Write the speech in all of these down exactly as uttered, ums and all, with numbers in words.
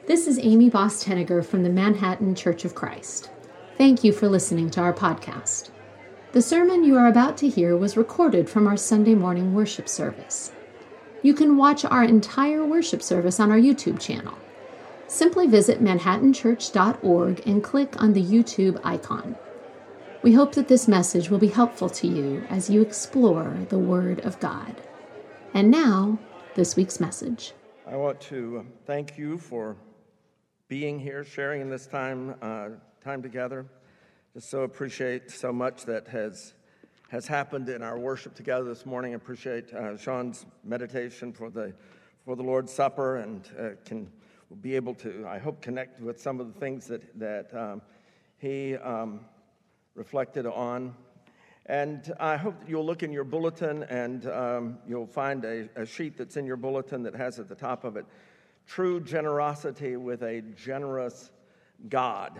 This is Amy Boss-Tenniger from the Manhattan Church of Christ. Thank you for listening to our podcast. The sermon you are about to hear was recorded from our Sunday morning worship service. You can watch our entire worship service on our YouTube channel. Simply visit manhattan church dot org and click on the YouTube icon. We hope that this message will be helpful to you as you explore the Word of God. And now, this week's message. I want to thank you for being here, sharing in this time uh, time together. Just so appreciate so much that has has happened in our worship together this morning. I appreciate uh, Sean's meditation for the for the Lord's Supper, and uh, can be able to, I hope, connect with some of the things that that um, he um, reflected on. And I hope that you'll look in your bulletin, and um, you'll find a, a sheet that's in your bulletin that has at the top of it, True Generosity with a Generous God.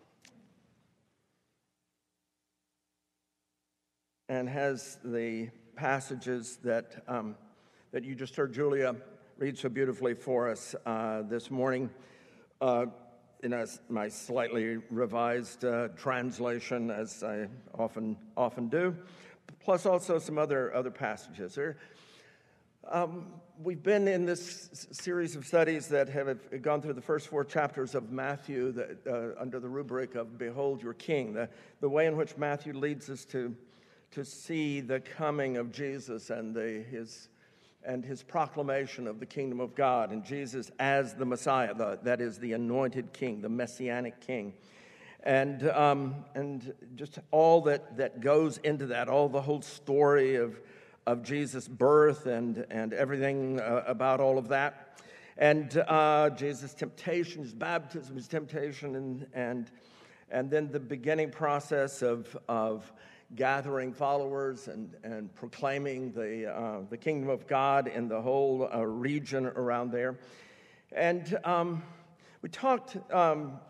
And has the passages that um, that you just heard Julia read so beautifully for us uh, this morning uh, in a, my slightly revised uh, translation, as I often often do, plus also some other other passages. There, um, we've been in this series of studies that have gone through the first four chapters of Matthew that, uh, under the rubric of "Behold Your King," the the way in which Matthew leads us to. to see the coming of Jesus and the, his and his proclamation of the kingdom of God, and Jesus as the Messiah, the, that is the anointed king, the messianic king, and um, and just all that, that goes into that, all the whole story of of Jesus' birth and and everything uh, about all of that, and uh, Jesus' temptation, his baptism, his temptation, and and and then the beginning process of of gathering followers and, and proclaiming the uh, the kingdom of God in the whole uh, region around there. And um, we talked um,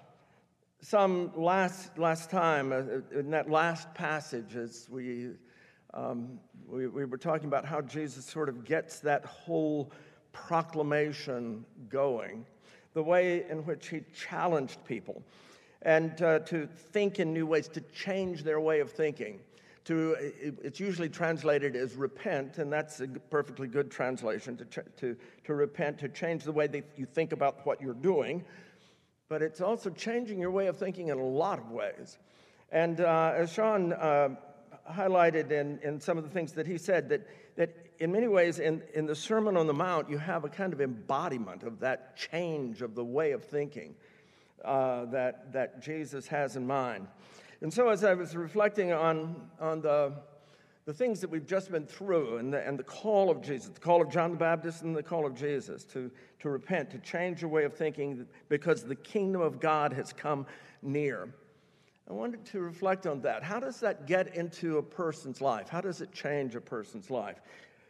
some last last time uh, in that last passage as we, um, we we were talking about how Jesus sort of gets that whole proclamation going, the way in which he challenged people, and uh, to think in new ways, to change their way of thinking. To, it's usually translated as repent, and that's a perfectly good translation, to, ch- to, to repent, to change the way that you think about what you're doing. But it's also changing your way of thinking in a lot of ways. And uh, as Sean uh, highlighted in, in some of the things that he said, that, that in many ways in, in the Sermon on the Mount, you have a kind of embodiment of that change of the way of thinking uh, that, that Jesus has in mind. And so as I was reflecting on, on the, the things that we've just been through and the, and the call of Jesus, the call of John the Baptist and the call of Jesus to, to repent, to change your way of thinking because the kingdom of God has come near, I wanted to reflect on that. How does that get into a person's life? How does it change a person's life?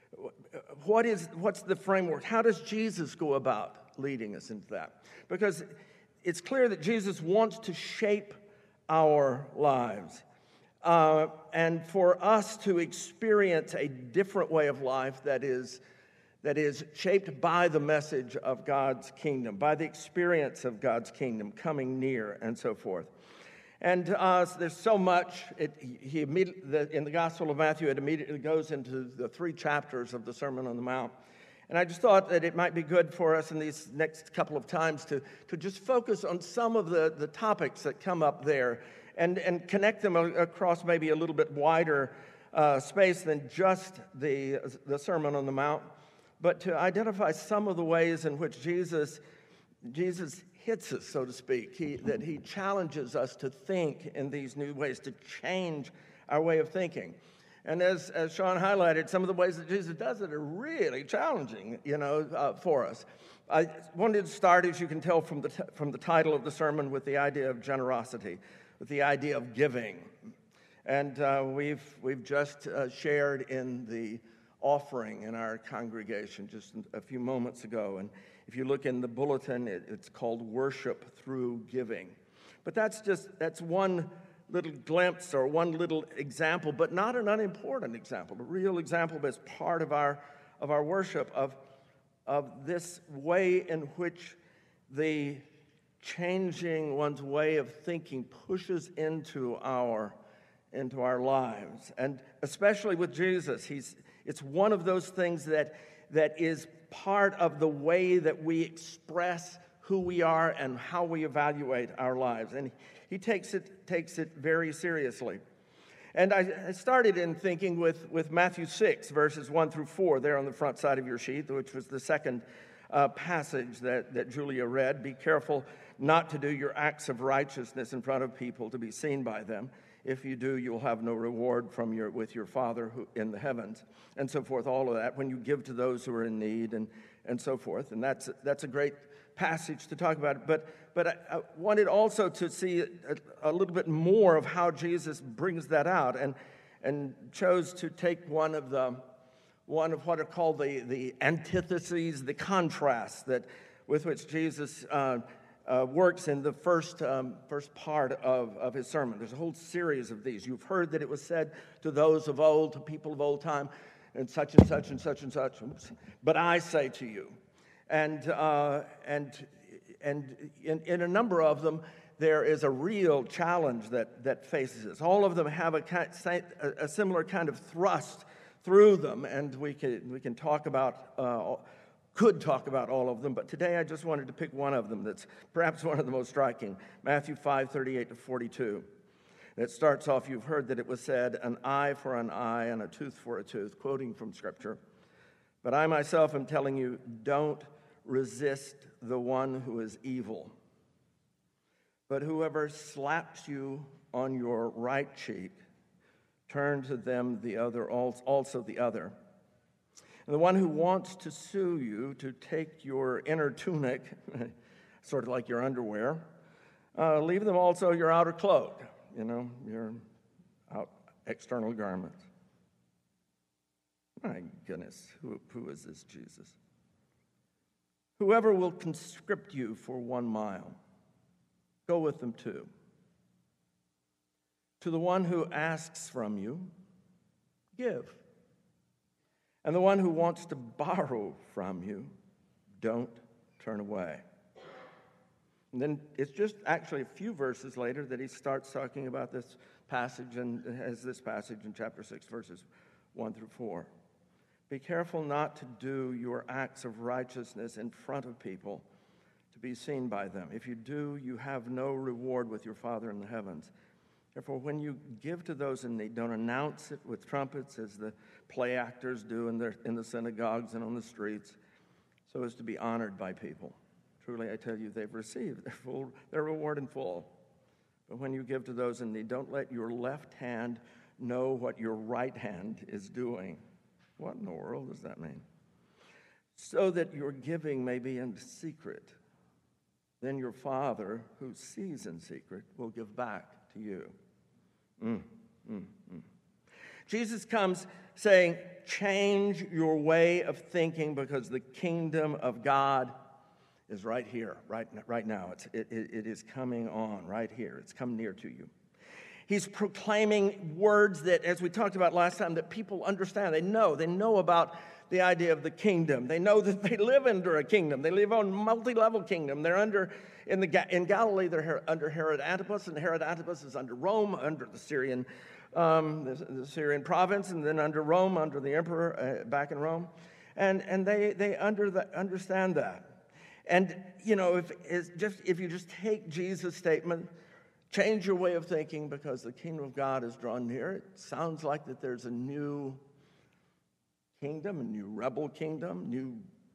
What is, what's the framework? How does Jesus go about leading us into that? Because it's clear that Jesus wants to shape our lives, uh, and for us to experience a different way of life that is that is shaped by the message of God's kingdom, by the experience of God's kingdom coming near, and so forth. And uh, there's so much. It, he immediately, the, in the Gospel of Matthew, it immediately goes into the three chapters of the Sermon on the Mount. And I just thought that it might be good for us in these next couple of times to, to just focus on some of the, the topics that come up there and, and connect them across maybe a little bit wider uh, space than just the, the Sermon on the Mount, but to identify some of the ways in which Jesus, Jesus hits us, so to speak, he, that he challenges us to think in these new ways, to change our way of thinking. And as, as Sean highlighted, some of the ways that Jesus does it are really challenging, you know, uh, for us. I wanted to start, as you can tell from the t- from the title of the sermon, with the idea of generosity, with the idea of giving. And uh, we've we've just uh, shared in the offering in our congregation just a few moments ago. And if you look in the bulletin, it, it's called Worship Through Giving. But that's just that's one little glimpse or one little example, but not an unimportant example, a real example as part of our of our worship of, of this way in which the changing one's way of thinking pushes into our into our lives. And especially with Jesus, he's it's one of those things that that is part of the way that we express who we are and how we evaluate our lives. And he takes it takes it very seriously. And I, I started in thinking with, with Matthew six, verses one through four, there on the front side of your sheet, which was the second uh, passage that, that Julia read. Be careful not to do your acts of righteousness in front of people to be seen by them. If you do, you'll have no reward from your with your Father who in the heavens, and so forth, all of that, when you give to those who are in need, and, and so forth. And that's, that's a great passage to talk about. But, but I, I wanted also to see a, a little bit more of how Jesus brings that out, and, and chose to take one of the one of what are called the, the antitheses, the contrasts that with which Jesus uh, Uh, works in the first um, first part of, of his sermon. There's a whole series of these. You've heard that it was said to those of old, to people of old time, and such and such and such and such. Oops. But I say to you, and uh, and and in, in a number of them, there is a real challenge that that faces us. All of them have a, a similar kind of thrust through them, and we can we can talk about. Uh, Could talk about all of them, but today I just wanted to pick one of them that's perhaps one of the most striking. Matthew five, thirty-eight to forty-two. It starts off, you've heard that it was said, an eye for an eye and a tooth for a tooth, quoting from Scripture. But I myself am telling you, don't resist the one who is evil. But whoever slaps you on your right cheek, turn to them the other, also the other. And the one who wants to sue you to take your inner tunic, sort of like your underwear, uh, leave them also your outer cloak, you know, your out external garments. My goodness, who, who is this Jesus? Whoever will conscript you for one mile, go with them too. To the one who asks from you, give. And the one who wants to borrow from you, don't turn away. And then it's just actually a few verses later that he starts talking about this passage, and has this passage in chapter six, verses one through four. Be careful not to do your acts of righteousness in front of people to be seen by them. If you do, you have no reward with your Father in the heavens. Therefore, when you give to those in need, don't announce it with trumpets as the play actors do in, their, in the synagogues and on the streets, so as to be honored by people. Truly, I tell you, they've received their, full, their reward in full. But when you give to those in need, don't let your left hand know what your right hand is doing. What in the world does that mean? So that your giving may be in secret. Then your Father, who sees in secret, will give back to you. Mm, mm, mm. Jesus comes saying, change your way of thinking because the kingdom of God is right here, right, right now. It's, it, it is coming on right here. It's come near to you. He's proclaiming words that, as we talked about last time, that people understand. They know. They know about the idea of the kingdom. They know that they live under a kingdom. They live on a multi-level kingdom. They're under, in, the, in Galilee, they're under Herod Antipas, and Herod Antipas is under Rome, under the Syrian um, the, the Syrian province, and then under Rome, under the emperor uh, back in Rome. And, and they, they under the, understand that. And, you know, if, it's just, if you just take Jesus' statement, change your way of thinking because the kingdom of God is drawn near, it sounds like that there's a new kingdom, a new rebel kingdom, new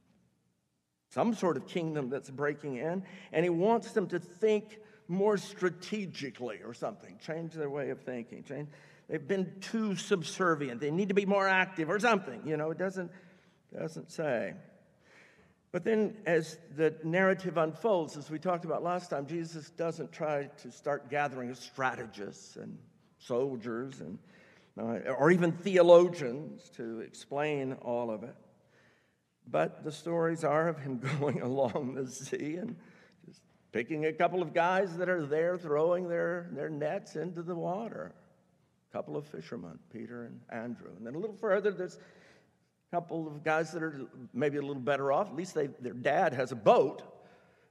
some sort of kingdom that's breaking in, and he wants them to think more strategically or something, change their way of thinking. Change. They've been too subservient. They need to be more active or something. You know, it doesn't, doesn't say. But then as the narrative unfolds, as we talked about last time, Jesus doesn't try to start gathering strategists and soldiers and uh, or even theologians to explain all of it. But the stories are of him going along the sea and just picking a couple of guys that are there throwing their, their nets into the water. A couple of fishermen, Peter and Andrew. And then a little further, there's a couple of guys that are maybe a little better off. At least they, their dad has a boat,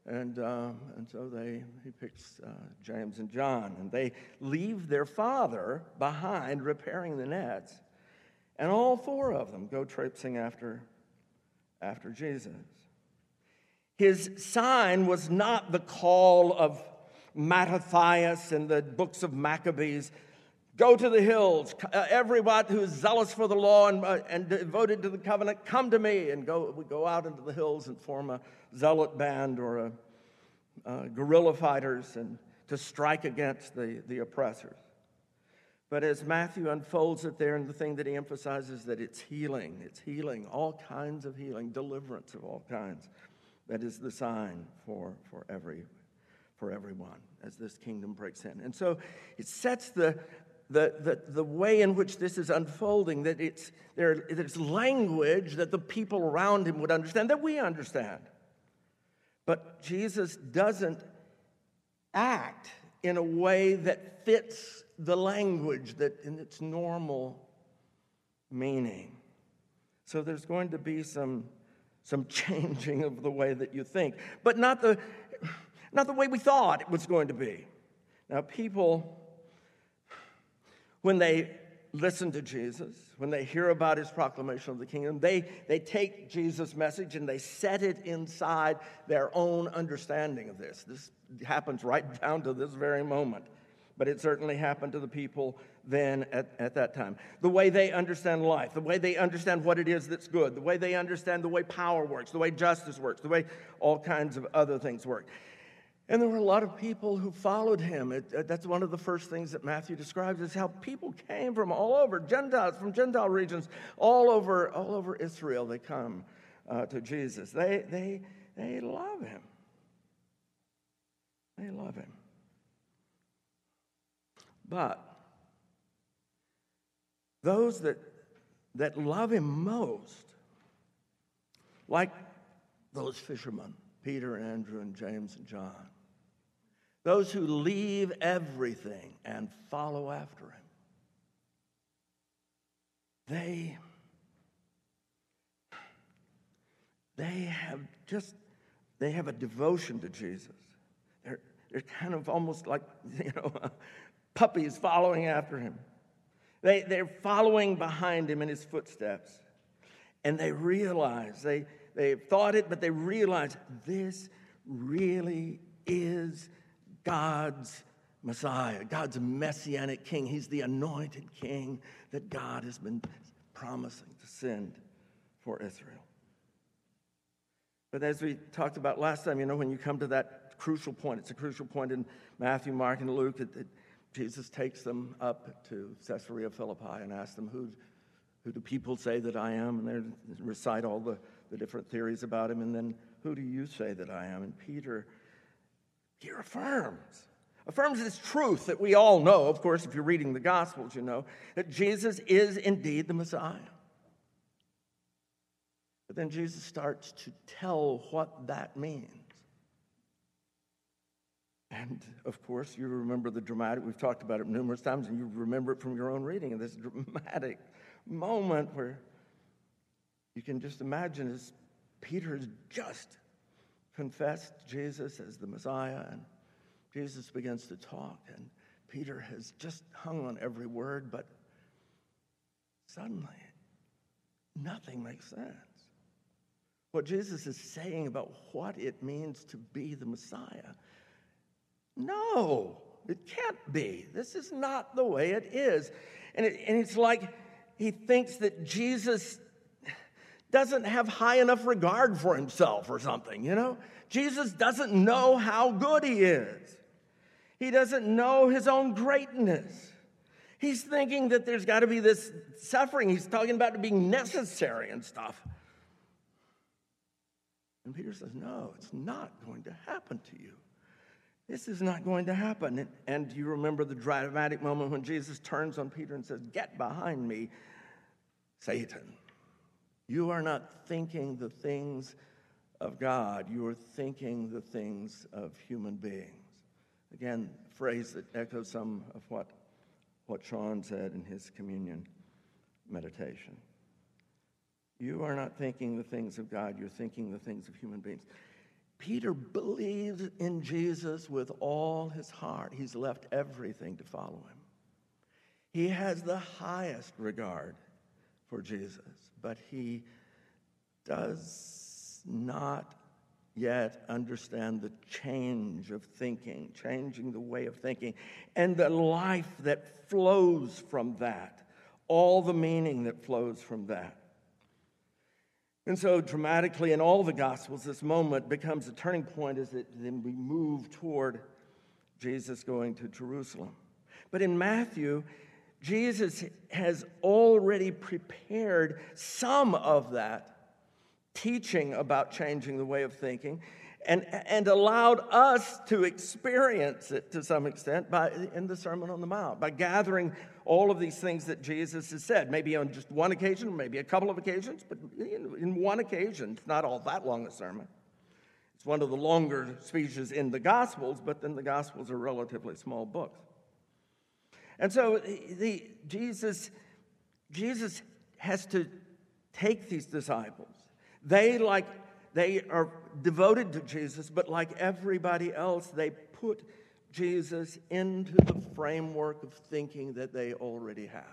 And, um, and so they, he picks uh, James and John, and they leave their father behind repairing the nets, and all four of them go traipsing after, after Jesus. His sign was not the call of Mattathias in the books of Maccabees. Go to the hills, uh, everyone who is zealous for the law and, uh, and devoted to the covenant, come to me. And go, we go out into the hills and form a zealot band or a uh, guerrilla fighters and to strike against the, the oppressors. But as Matthew unfolds it there, and the thing that he emphasizes, that it's healing, it's healing, all kinds of healing, deliverance of all kinds. That is the sign for, for, every, for everyone as this kingdom breaks in. And so it sets the, the, the, the way in which this is unfolding, that it's, there, it's language that the people around him would understand, that we understand. But Jesus doesn't act in a way that fits the language that in its normal meaning. So there's going to be some Some changing of the way that you think, but not the, not the way we thought it was going to be. Now, people, when they listen to Jesus, when they hear about his proclamation of the kingdom, they, they take Jesus' message and they set it inside their own understanding of this. This happens right down to this very moment. But it certainly happened to the people then at, at that time. The way they understand life, the way they understand what it is that's good, the way they understand the way power works, the way justice works, the way all kinds of other things work. And there were a lot of people who followed him. It, it, that's one of the first things that Matthew describes, is how people came from all over, Gentiles, from Gentile regions, all over, all over Israel. They come uh, to Jesus. They, they, they love him. They love him. But those that, that love him most, like those fishermen, Peter, Andrew, and James, and John, those who leave everything and follow after him, they, they have just, they have a devotion to Jesus. They're, they're kind of almost like, you know, puppies following after him. They, they're following behind him in his footsteps. And they realize, they, they've thought it, but they realize this really is God's Messiah, God's messianic king. He's the anointed king that God has been promising to send for Israel. But as we talked about last time, you know, when you come to that crucial point, it's a crucial point in Matthew, Mark, and Luke, that, that Jesus takes them up to Caesarea Philippi and asks them, who, who do people say that I am? And they recite all the, the different theories about him. And then, who do you say that I am? And Peter, he affirms, affirms this truth that we all know. Of course, if you're reading the Gospels, you know, that Jesus is indeed the Messiah. But then Jesus starts to tell what that means. And, of course, you remember the dramatic, we've talked about it numerous times, and you remember it from your own reading of this dramatic moment where you can just imagine as Peter has just confessed Jesus as the Messiah, and Jesus begins to talk, and Peter has just hung on every word, but suddenly nothing makes sense. What Jesus is saying about what it means to be the Messiah, no, it can't be. This is not the way it is. And, it, and it's like he thinks that Jesus doesn't have high enough regard for himself or something, you know? Jesus doesn't know how good he is. He doesn't know his own greatness. He's thinking that there's got to be this suffering. He's talking about it being necessary and stuff. And Peter says, no, it's not going to happen to you. This is not going to happen. And, and you remember the dramatic moment when Jesus turns on Peter and says, get behind me, Satan. You are not thinking the things of God. You are thinking the things of human beings. Again, a phrase that echoes some of what, what Sean said in his communion meditation. You are not thinking the things of God. You're thinking the things of human beings. Peter believes in Jesus with all his heart. He's left everything to follow him. He has the highest regard for Jesus, but he does not yet understand the change of thinking, changing the way of thinking, and the life that flows from that, all the meaning that flows from that. And so dramatically in all the Gospels, this moment becomes a turning point as it, then we move toward Jesus going to Jerusalem. But in Matthew, Jesus has already prepared some of that teaching about changing the way of thinking and, and allowed us to experience it to some extent by in the Sermon on the Mount, by gathering all of these things that Jesus has said, maybe on just one occasion, maybe a couple of occasions, but in one occasion. It's not all that long a sermon. It's one of the longer speeches in the Gospels, but then the Gospels are relatively small books. And so the, Jesus, Jesus has to take these disciples. They like they are devoted to Jesus, but like everybody else, they put Jesus into the framework of thinking that they already have.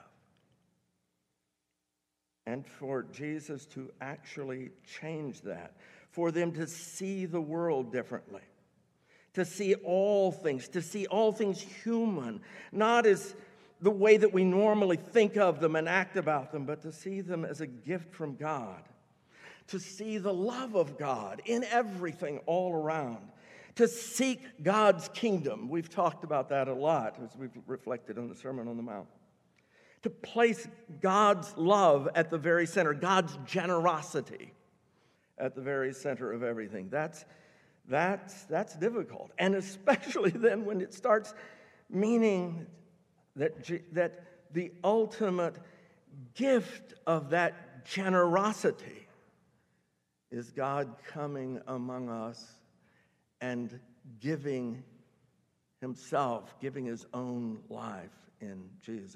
And for Jesus to actually change that, for them to see the world differently, to see all things, to see all things human, not as the way that we normally think of them and act about them, but to see them as a gift from God, to see the love of God in everything all around, to seek God's kingdom. We've talked about that a lot as we've reflected on the Sermon on the Mount. To place God's love at the very center, God's generosity at the very center of everything. That's, that's, that's difficult. And especially then when it starts meaning that, that the ultimate gift of that generosity is God coming among us and giving himself, giving his own life in Jesus.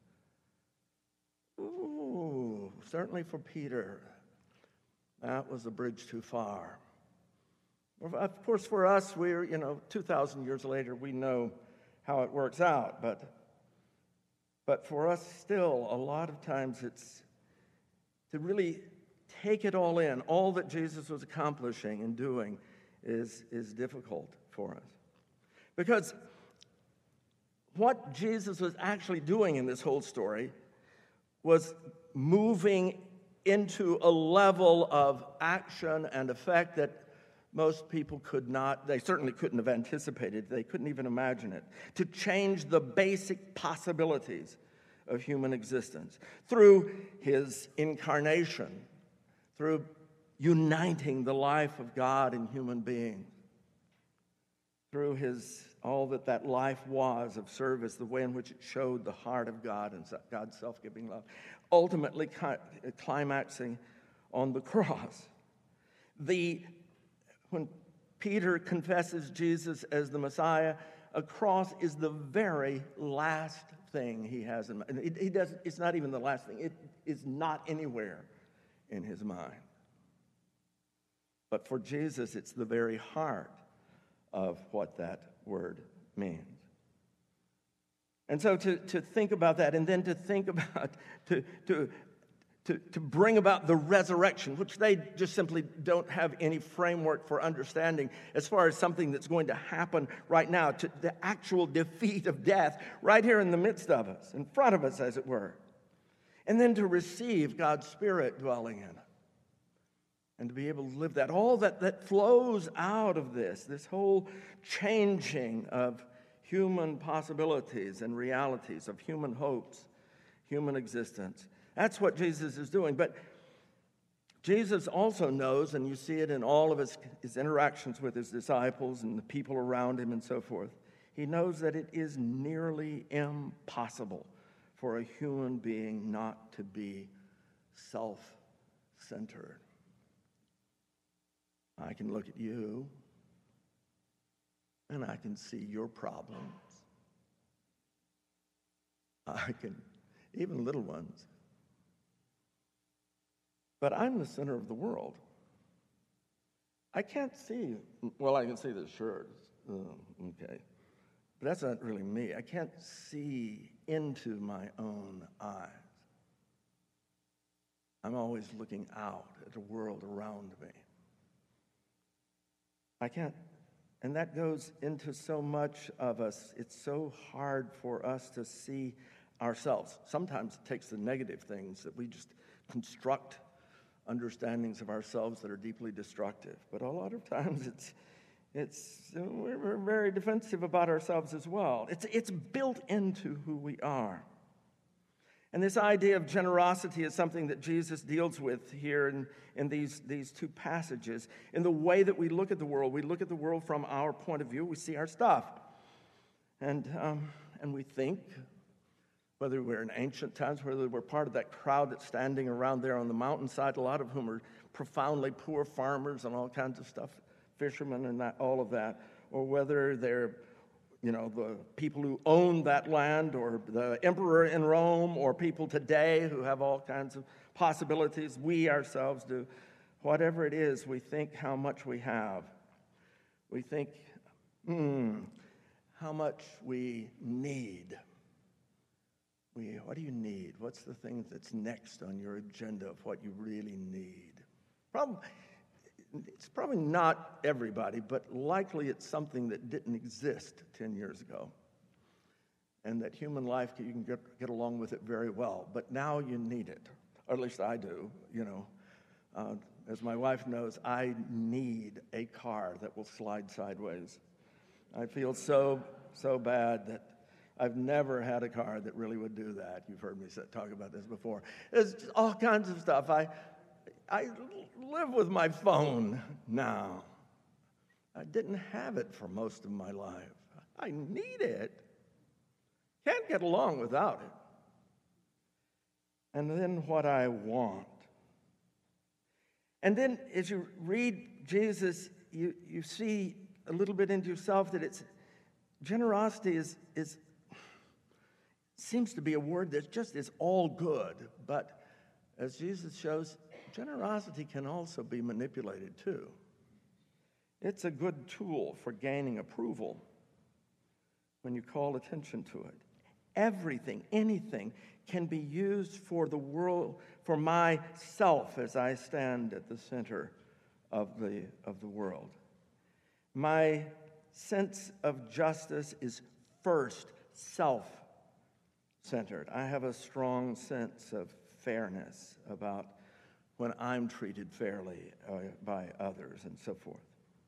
Ooh, certainly for Peter, that was a bridge too far. Of course, for us, we're, you know, two thousand years later, we know how it works out. But, but for us still, a lot of times it's to really take it all in. All that Jesus was accomplishing and doing is, is difficult for us. Because what Jesus was actually doing in this whole story was moving into a level of action and effect that most people could not, they certainly couldn't have anticipated. They couldn't even imagine it. To change the basic possibilities of human existence through his incarnation, through uniting the life of God and human beings, through his all that that life was of service, the way in which it showed the heart of God and God's self-giving love, ultimately climaxing on the cross. The when Peter confesses Jesus as the Messiah, a cross is the very last thing he has in mind. It, he doesn't, it's not even the last thing. It is not anywhere in his mind. But for Jesus, it's the very heart of what that word means. And so to, to think about that, and then to think about, to, to, to, to bring about the resurrection, which they just simply don't have any framework for understanding as far as something that's going to happen right now, to the actual defeat of death right here in the midst of us, in front of us, as it were. And then to receive God's Spirit dwelling in us. And to be able to live that, all that, that flows out of this, this whole changing of human possibilities and realities, of human hopes, human existence. That's what Jesus is doing. But Jesus also knows, and you see it in all of his, his interactions with his disciples and the people around him and so forth, he knows that it is nearly impossible for a human being not to be self-centered. I can look at you, and I can see your problems. I can, even little ones. But I'm the center of the world. I can't see, well, I can see the shirt. Oh, okay. But that's not really me. I can't see into my own eyes. I'm always looking out at the world around me. I can't, and that goes into so much of us. It's so hard for us to see ourselves. Sometimes it takes the negative things that we just construct understandings of ourselves that are deeply destructive. But a lot of times it's it's we're, we're very defensive about ourselves as well. It's it's built into who we are. And this idea of generosity is something that Jesus deals with here in, in these, these two passages. In the way that we look at the world, we look at the world from our point of view. We see our stuff. And, um, and we think, whether we're in ancient times, whether we're part of that crowd that's standing around there on the mountainside, a lot of whom are profoundly poor farmers and all kinds of stuff, fishermen and that, all of that, or whether they're you know, the people who own that land, or the emperor in Rome, or people today who have all kinds of possibilities. We ourselves do. Whatever it is, we think how much we have. We think, hmm, how much we need. We, what do you need? What's the thing that's next on your agenda of what you really need? Probably, it's probably not everybody, but likely it's something that didn't exist ten years ago. And that human life, you can get, get along with it very well. But now you need it, or at least I do, you know. Uh, as my wife knows, I need a car that will slide sideways. I feel so, so bad that I've never had a car that really would do that. You've heard me talk about this before. There's just all kinds of stuff. I, I live with my phone now. I didn't have it for most of my life. I need it. Can't get along without it. And then what I want. And then as you read Jesus, you, you see a little bit into yourself that it's generosity is, is seems to be a word that just is all good. But as Jesus shows, generosity can also be manipulated too. It's a good tool for gaining approval when you call attention to it. Everything, anything can be used for the world, for myself as I stand at the center of the, of the world. My sense of justice is first self-centered. I have a strong sense of fairness about when I'm treated fairly uh, by others and so forth.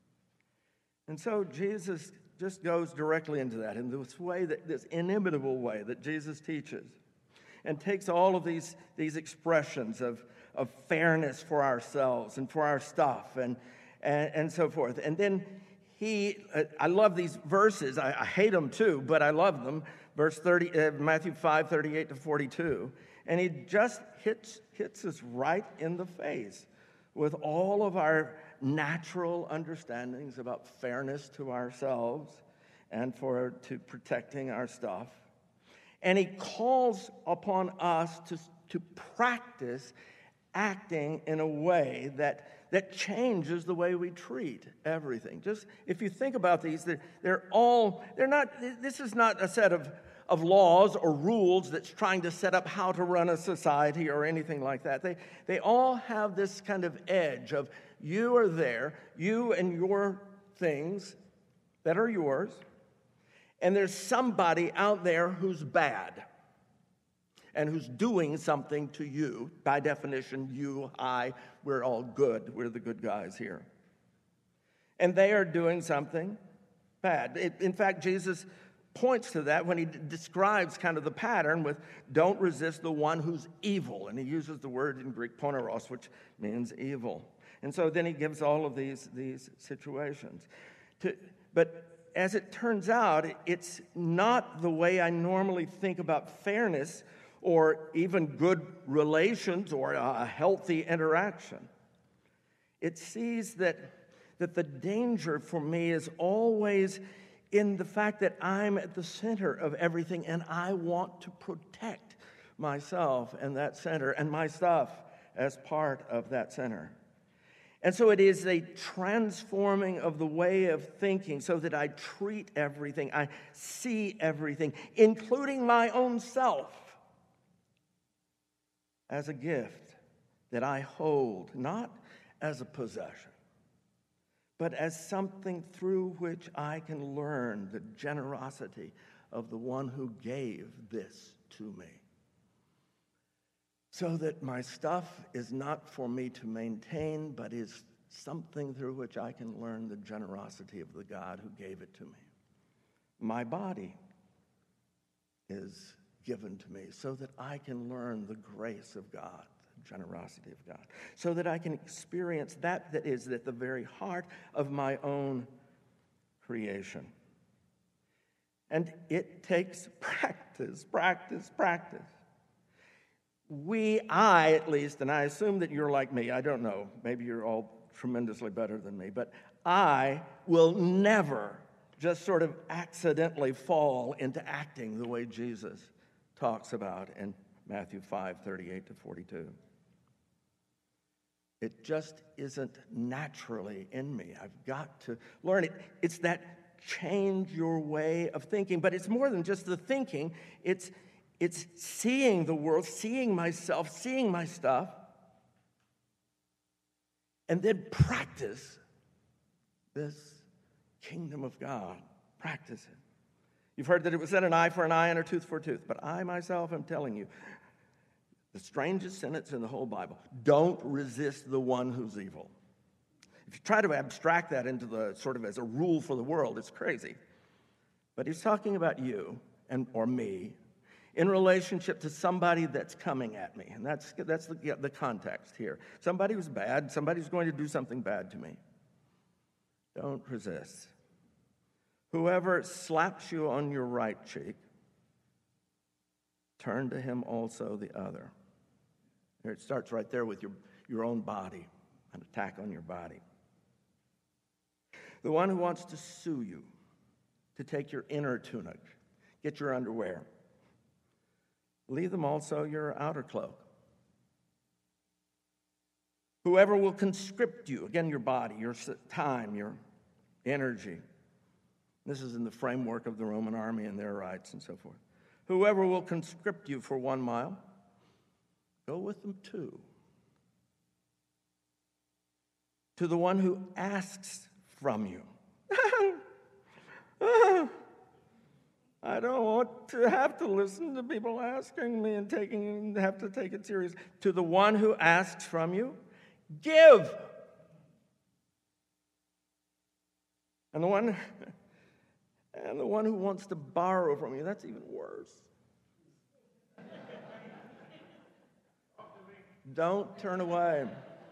And so Jesus just goes directly into that in this way, that this inimitable way that Jesus teaches, and takes all of these, these expressions of, of fairness for ourselves and for our stuff and, and, and so forth. And then he, uh, I love these verses. I, I hate them too, but I love them. Verse thirty, uh, Matthew five, thirty-eight to forty-two. And he just hits, hits us right in the face with all of our natural understandings about fairness to ourselves and for to protecting our stuff. And he calls upon us to, to practice acting in a way that, that changes the way we treat everything. Just if you think about these, they're, they're all, they're not, this is not a set of, of laws or rules that's trying to set up how to run a society or anything like that. They, they all have this kind of edge of you are there, you and your things that are yours, and there's somebody out there who's bad and who's doing something to you. By definition, you, I, we're all good. We're the good guys here. And they are doing something bad. It, in fact, Jesus points to that when he d- describes kind of the pattern with don't resist the one who's evil. And he uses the word in Greek poneros, which means evil. And so then he gives all of these, these situations. To, but as it turns out, it's not the way I normally think about fairness or even good relations or a healthy interaction. It sees that, that the danger for me is always in the fact that I'm at the center of everything and I want to protect myself and that center and my stuff as part of that center. And so it is a transforming of the way of thinking so that I treat everything, I see everything, including my own self, as a gift that I hold, not as a possession, but as something through which I can learn the generosity of the one who gave this to me. So that my stuff is not for me to maintain, but is something through which I can learn the generosity of the God who gave it to me. My body is given to me so that I can learn the grace of God, the generosity of God, so that I can experience that that is at the very heart of my own creation. And it takes practice, practice, practice. We, I at least, and I assume that you're like me, I don't know, maybe you're all tremendously better than me, but I will never just sort of accidentally fall into acting the way Jesus talks about in Matthew five, thirty-eight to forty-two. It just isn't naturally in me. I've got to learn it. It's that change your way of thinking, but it's more than just the thinking. It's It's seeing the world, seeing myself, seeing my stuff, and then practice this kingdom of God. Practice it. You've heard that it was said an eye for an eye and a tooth for a tooth, but I myself am telling you, the strangest sentence in the whole Bible, don't resist the one who's evil. If you try to abstract that into the sort of as a rule for the world, it's crazy. But he's talking about you and or me, in relationship to somebody that's coming at me. And that's, that's the, yeah, the context here. Somebody who's bad, somebody who's going to do something bad to me. Don't resist. Whoever slaps you on your right cheek, turn to him also the other. There, it starts right there with your, your own body, an attack on your body. The one who wants to sue you, to take your inner tunic, get your underwear, leave them also your outer cloak. Whoever will conscript you, again, your body, your time, your energy. This is in the framework of the Roman army and their rights and so forth. Whoever will conscript you for one mile, go with them two. To the one who asks from you. I don't want to have to listen to people asking me and taking have to take it serious. To the one who asks from you, give. And the one and the one who wants to borrow from you, that's even worse. Don't turn away.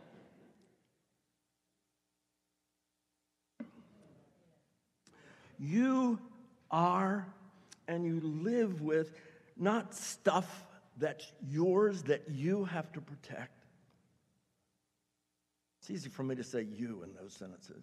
You are and you live with not stuff that's yours that you have to protect. It's easy for me to say you in those sentences.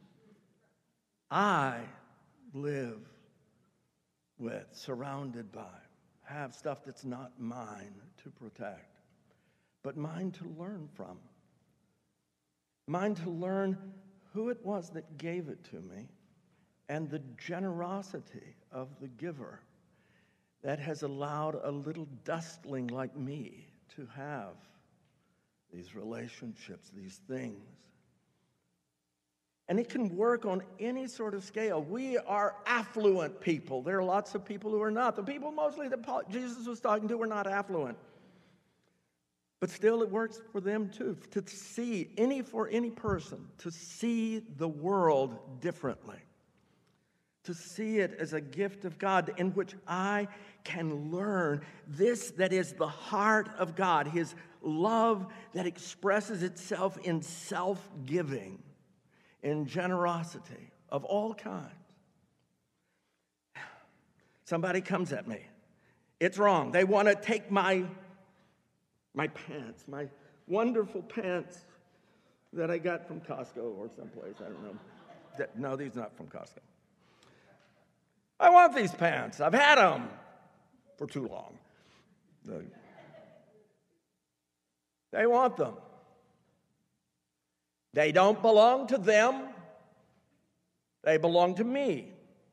I live with, surrounded by, have stuff that's not mine to protect, but mine to learn from. Mine to learn who it was that gave it to me and the generosity of the giver that has allowed a little dustling like me to have these relationships, these things. And it can work on any sort of scale. We are affluent people. There are lots of people who are not. The people mostly that Paul, Jesus was talking to were not affluent. But still it works for them too, to see, any for any person, to see the world differently. To see it as a gift of God in which I can learn this that is the heart of God, his love that expresses itself in self-giving, in generosity of all kinds. Somebody comes at me. It's wrong. They want to take my, my pants, my wonderful pants that I got from Costco or someplace, I don't know. No, these are not from Costco. I want these pants. I've had them for too long. They want them. They don't belong to them. They belong to me.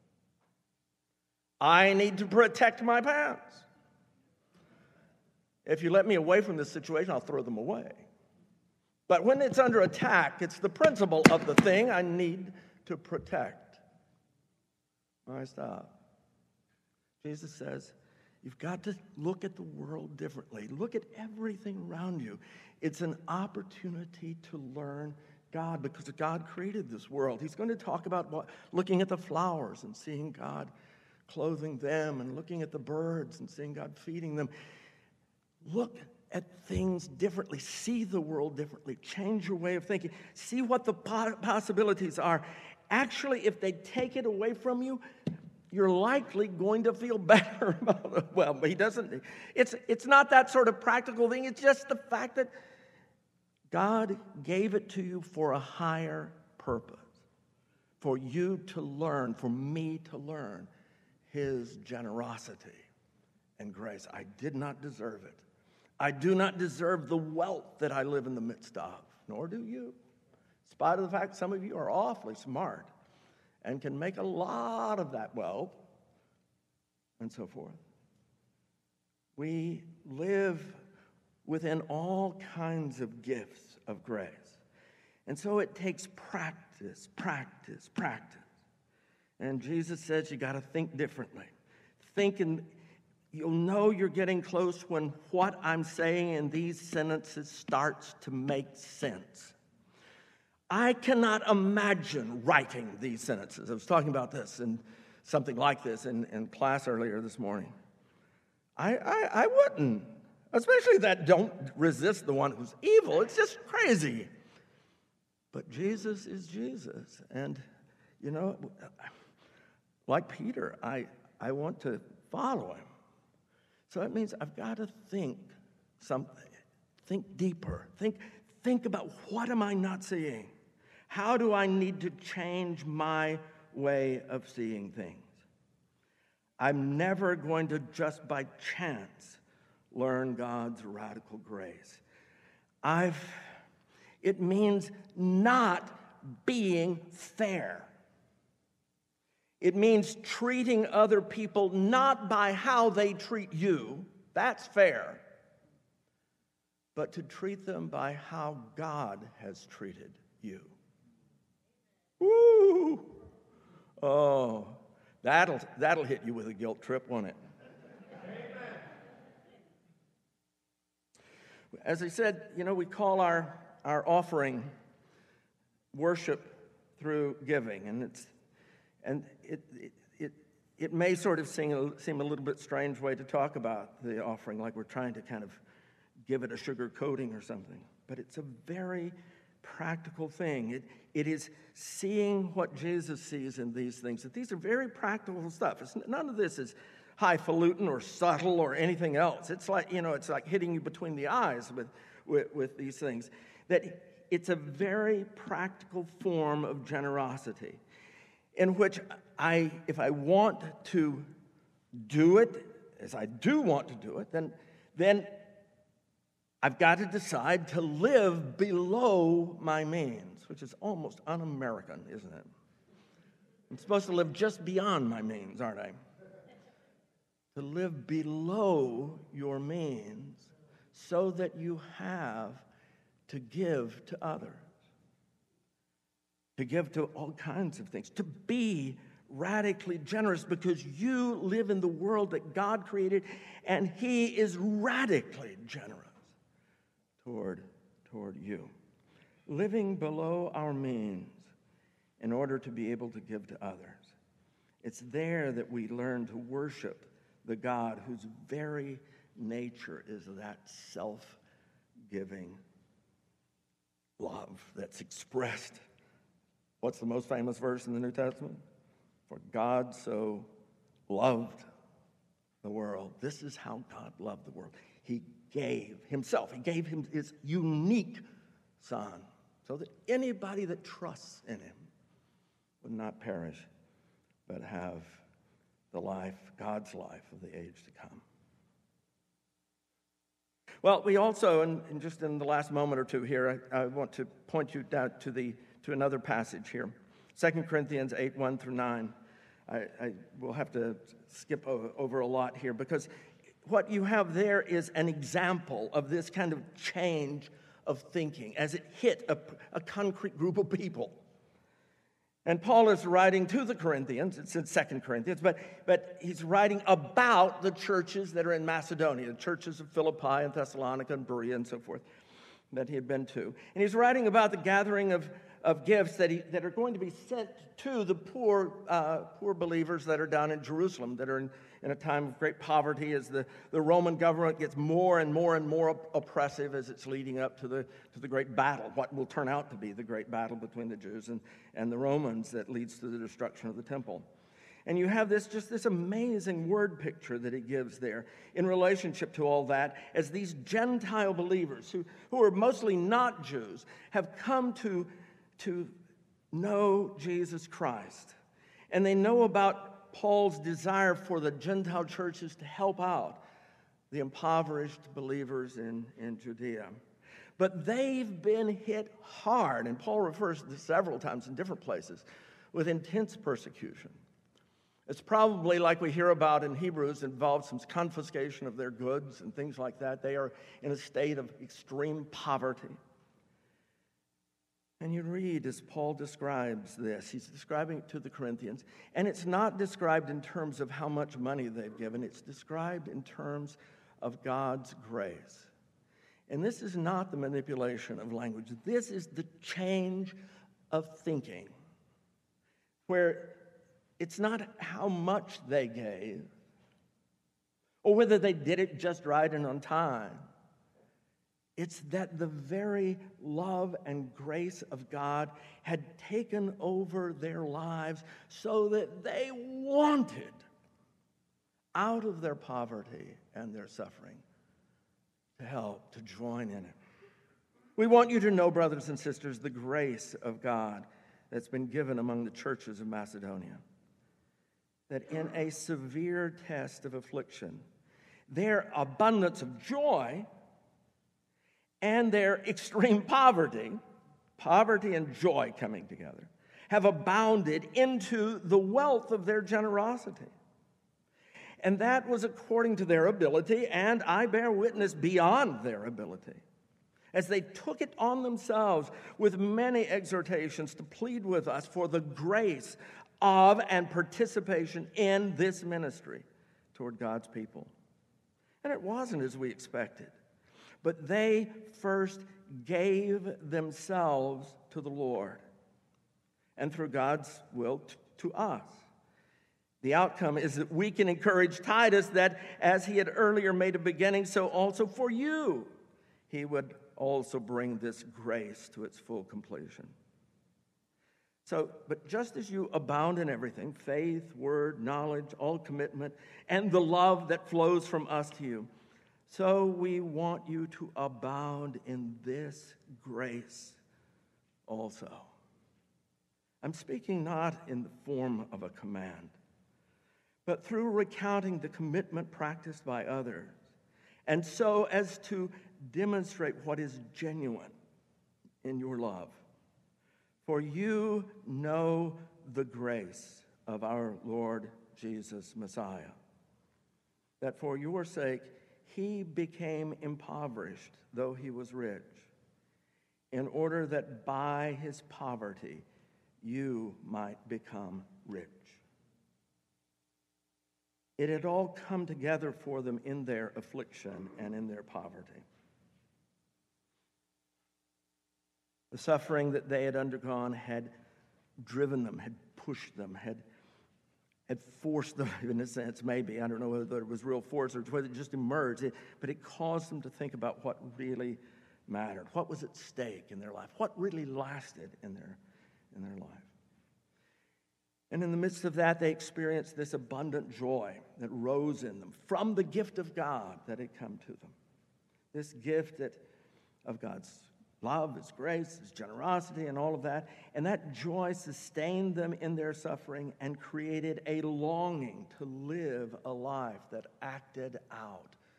I need to protect my pants. If you let me away from this situation, I'll throw them away. But when it's under attack, it's the principle of the thing I need to protect my stuff. Jesus says, you've got to look at the world differently. Look at everything around you. It's an opportunity to learn God because God created this world. He's going to talk about what, looking at the flowers and seeing God clothing them, and looking at the birds and seeing God feeding them. Look at things differently. See the world differently. Change your way of thinking. See what the possibilities are. Actually, if they take it away from you, you're likely going to feel better about it. Well, but he doesn't. It's, it's not that sort of practical thing. It's just the fact that God gave it to you for a higher purpose, for you to learn, for me to learn his generosity and grace. I did not deserve it. I do not deserve the wealth that I live in the midst of, nor do you. In spite of the fact some of you are awfully smart and can make a lot of that wealth and so forth. We live within all kinds of gifts of grace. And so it takes practice, practice, practice. And Jesus says you got to think differently. Think, and you'll know you're getting close when what I'm saying in these sentences starts to make sense. I cannot imagine writing these sentences. I was talking about this and something like this in, in class earlier this morning. I, I, I wouldn't, especially that don't resist the one who's evil. It's just crazy. But Jesus is Jesus. And, you know, like Peter, I, I want to follow him. So that means I've got to think something, think deeper, think, think about what am I not seeing? How do I need to change my way of seeing things? I'm never going to just by chance learn God's radical grace. I've, it means not being fair. It means treating other people not by how they treat you, that's fair, but to treat them by how God has treated you. Woo! Oh, that'll, that'll hit you with a guilt trip, won't it? As I said, you know, we call our, our offering worship through giving, and it's and it it it, it may sort of seem, seem a little bit strange way to talk about the offering, like we're trying to kind of give it a sugar coating or something, but it's a very practical thing. It it is seeing what Jesus sees in these things. That these are very practical stuff. It's, none of this is highfalutin or subtle or anything else. It's like, you know, it's like hitting you between the eyes with, with, with these things. That it's a very practical form of generosity in which I, if I want to do it, as I do want to do it, then, then I've got to decide to live below my means, which is almost un-American, isn't it? I'm supposed to live just beyond my means, aren't I? To live below your means so that you have to give to others, to give to all kinds of things, to be radically generous because you live in the world that God created and he is radically generous toward, toward you. Living below our means in order to be able to give to others. It's there that we learn to worship the God whose very nature is that self-giving love that's expressed. What's the most famous verse in the New Testament? For God so loved the world. This is how God loved the world. He gave himself. He gave him his unique son so that anybody that trusts in him would not perish but have the life, God's life of the age to come. Well, we also, and just in the last moment or two here, I, I want to point you down to the to another passage here, Second Corinthians eight, one through nine. I, I will have to skip over a lot here because what you have there is an example of this kind of change of thinking as it hit a, a concrete group of people. And Paul is writing to the Corinthians, it's in Second Corinthians, but, but he's writing about the churches that are in Macedonia, the churches of Philippi and Thessalonica and Berea and so forth that he had been to. And he's writing about the gathering of, of gifts that, he, that are going to be sent to the poor uh, poor believers that are down in Jerusalem, that are in, in a time of great poverty as the, the Roman government gets more and more and more op- oppressive as it's leading up to the to the great battle, what will turn out to be the great battle between the Jews and, and the Romans that leads to the destruction of the temple. And you have this just this amazing word picture that he gives there in relationship to all that, as these Gentile believers who, who are mostly not Jews have come to, to know Jesus Christ. And they know about Paul's desire for the Gentile churches to help out the impoverished believers in, in Judea. But they've been hit hard, and Paul refers to this several times in different places, with intense persecution. It's probably, like we hear about in Hebrews, involves some confiscation of their goods and things like that. They are in a state of extreme poverty. And you read as Paul describes this. He's describing it to the Corinthians. And it's not described in terms of how much money they've given. It's described in terms of God's grace. And this is not the manipulation of language. This is the change of thinking, where it's not how much they gave or whether they did it just right and on time. It's that the very love and grace of God had taken over their lives so that they wanted, out of their poverty and their suffering, to help, to join in it. We want you to know, brothers and sisters, the grace of God that's been given among the churches of Macedonia. That in a severe test of affliction, their abundance of joy and their extreme poverty, poverty and joy coming together, have abounded into the wealth of their generosity. And that was according to their ability, and I bear witness beyond their ability, as they took it on themselves with many exhortations to plead with us for the grace of and participation in this ministry toward God's people. And it wasn't as we expected, but they first gave themselves to the Lord, and through God's will t- to us. The outcome is that we can encourage Titus that as he had earlier made a beginning, so also for you, he would also bring this grace to its full completion. So, but just as you abound in everything, faith, word, knowledge, all commitment, and the love that flows from us to you, so we want you to abound in this grace also. I'm speaking not in the form of a command, but through recounting the commitment practiced by others, and so as to demonstrate what is genuine in your love. For you know the grace of our Lord Jesus Messiah, that for your sake he became impoverished, though he was rich, in order that by his poverty you might become rich. It had all come together for them in their affliction and in their poverty. The suffering that they had undergone had driven them, had pushed them, had, had forced them, in a sense, maybe. I don't know whether it was real force or whether it just emerged, it, but it caused them to think about what really mattered, what was at stake in their life, what really lasted in their, in their life. And in the midst of that, they experienced this abundant joy that rose in them from the gift of God that had come to them. This gift that, of God's love, His grace, His generosity, and all of that. And that joy sustained them in their suffering and created a longing to live a life that acted out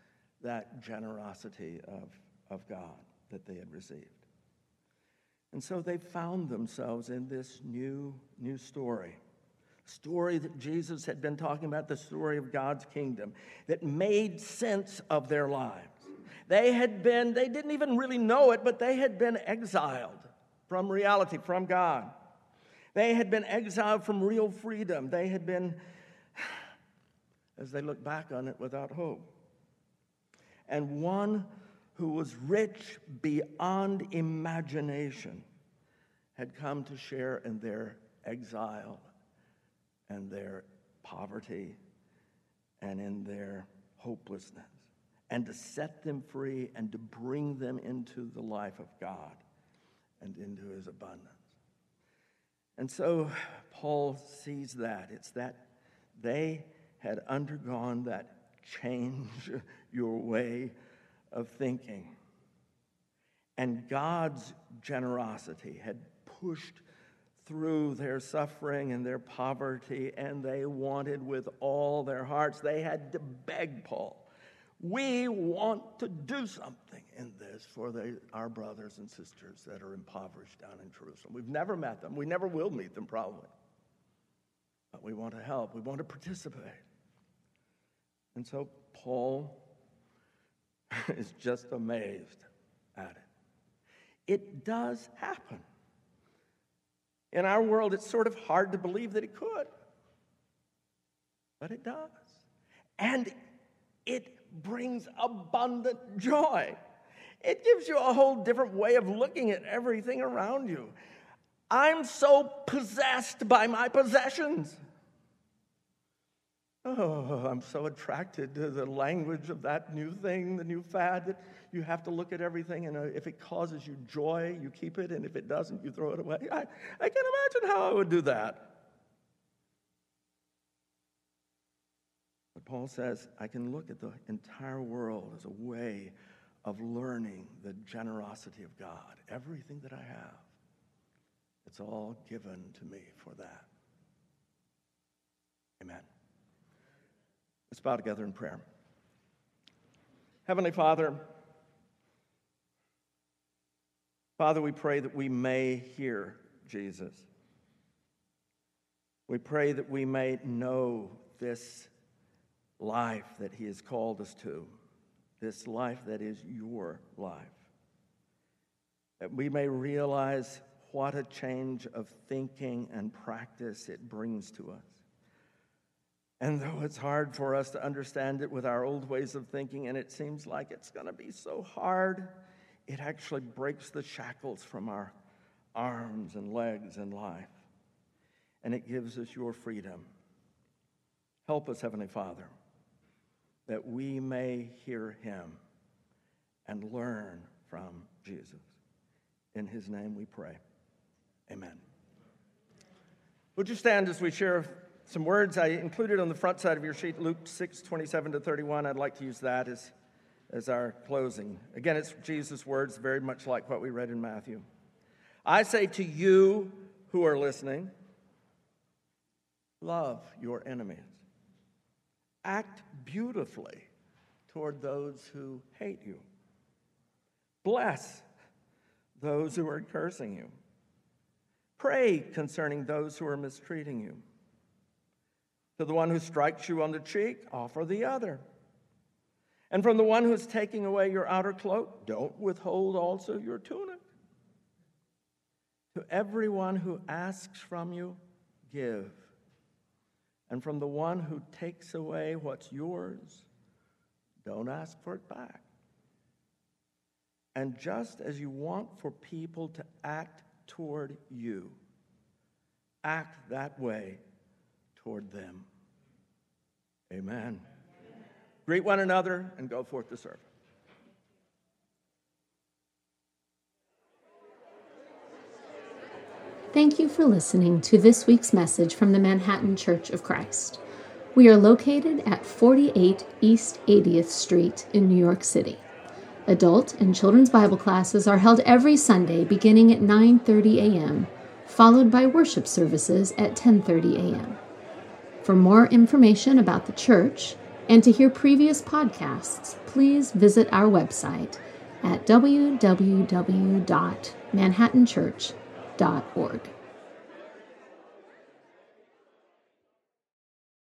that generosity of, of God that they had received. And so they found themselves in this new, new story. Story that Jesus had been talking about, the story of God's kingdom, that made sense of their lives. They had been, they didn't even really know it, but they had been exiled from reality, from God. They had been exiled from real freedom. They had been, as they look back on it, without hope. And one who was rich beyond imagination had come to share in their exile and their poverty and in their hopelessness, and to set them free and to bring them into the life of God and into his abundance. And so Paul sees that. It's that they had undergone that change your way of thinking. And God's generosity had pushed through their suffering and their poverty, and they wanted with all their hearts, they had to beg Paul, we want to do something in this for the, our brothers and sisters that are impoverished down in Jerusalem. We've never met them. We never will meet them, probably. But we want to help. We want to participate. And so Paul is just amazed at it. It does happen. In our world, it's sort of hard to believe that it could. But it does. And it brings abundant joy. It gives you a whole different way of looking at everything around you. I'm so possessed by my possessions. Oh, I'm so attracted to the language of that new thing, the new fad, that you have to look at everything, and if it causes you joy, you keep it, and if it doesn't, you throw it away. I, I can't imagine how I would do that. But Paul says, I can look at the entire world as a way of learning the generosity of God. Everything that I have, it's all given to me for that. Amen. Let's bow together in prayer. Heavenly Father, Father, we pray that we may hear Jesus. We pray that we may know this life that he has called us to, this life that is your life. That we may realize what a change of thinking and practice it brings to us. And though it's hard for us to understand it with our old ways of thinking, and it seems like it's going to be so hard, it actually breaks the shackles from our arms and legs in life. And it gives us your freedom. Help us, Heavenly Father, that we may hear him and learn from Jesus. In his name we pray. Amen. Would you stand as we share some words I included on the front side of your sheet, Luke six, twenty-seven to thirty-one. I'd like to use that as, as our closing. Again, it's Jesus' words, very much like what we read in Matthew. I say to you who are listening, love your enemies. Act beautifully toward those who hate you. Bless those who are cursing you. Pray concerning those who are mistreating you. To the one who strikes you on the cheek, offer the other. And from the one who is taking away your outer cloak, don't withhold also your tunic. To everyone who asks from you, give. And from the one who takes away what's yours, don't ask for it back. And just as you want for people to act toward you, act that way toward them. Amen. Amen. Greet one another and go forth to serve. Thank you for listening to this week's message from the Manhattan Church of Christ. We are located at forty-eight East eightieth Street in New York City. Adult and children's Bible classes are held every Sunday beginning at nine thirty a.m., followed by worship services at ten thirty a.m. For more information about the church, And to hear previous podcasts, please visit our website at w w w dot manhattan church dot org.